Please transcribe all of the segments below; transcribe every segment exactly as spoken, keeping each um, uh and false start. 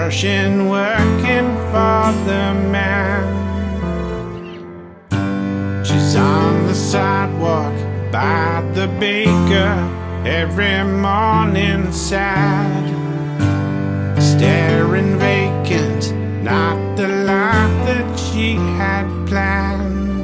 Martian working for the man. She's on the sidewalk by the baker every morning, sad, staring vacant, not the life that she had planned.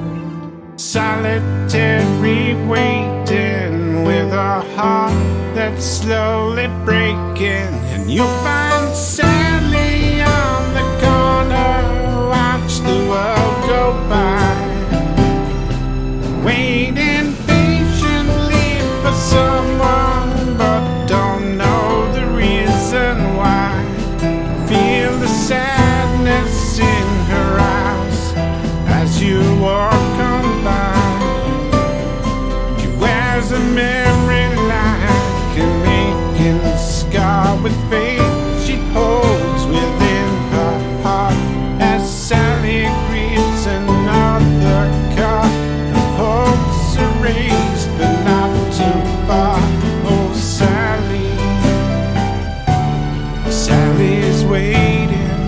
Solitary waiting with a heart that's slowly breaking, and you find Sally on the corner, watch the world go by, waiting patiently for someone, but don't know the reason why. Feel the sadness in her eyes as you walk on by. She wears a memory like an aching scar with faith she holds within her heart as Sally greets another car. The hopes erased but not too far. Oh, Sally, Sally's waiting.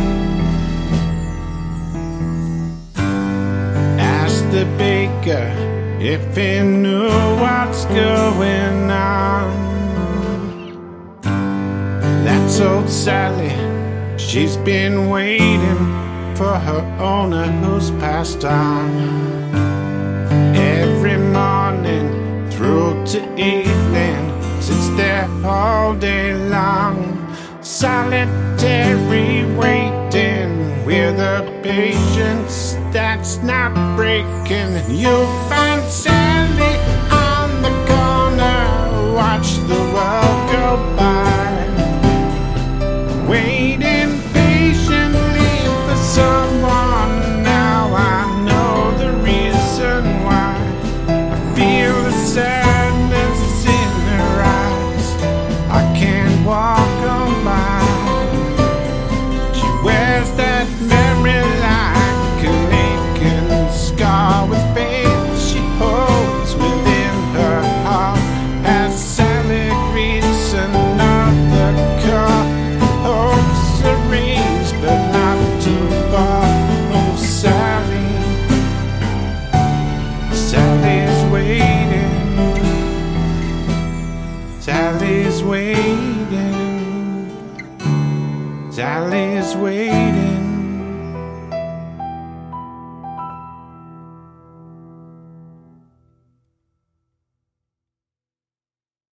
Ask the baker if he knew what's going on. That's old Sally, she's been waiting for her owner who's passed on. Every morning through to evening, sits there all day long, solitary waiting with a patience that's not breaking. You'll find Sally on the corner, watch the world go by, waiting patiently for someone. Now I know the reason why. I feel the sadness in her eyes. I can't walk on by. She wears that memory like an aching scar with faith she holds within her heart as Sally greets another car. Hopes erased but not too far. Oh, Sally, Sally's waiting. Sally's waiting. Sally's waiting.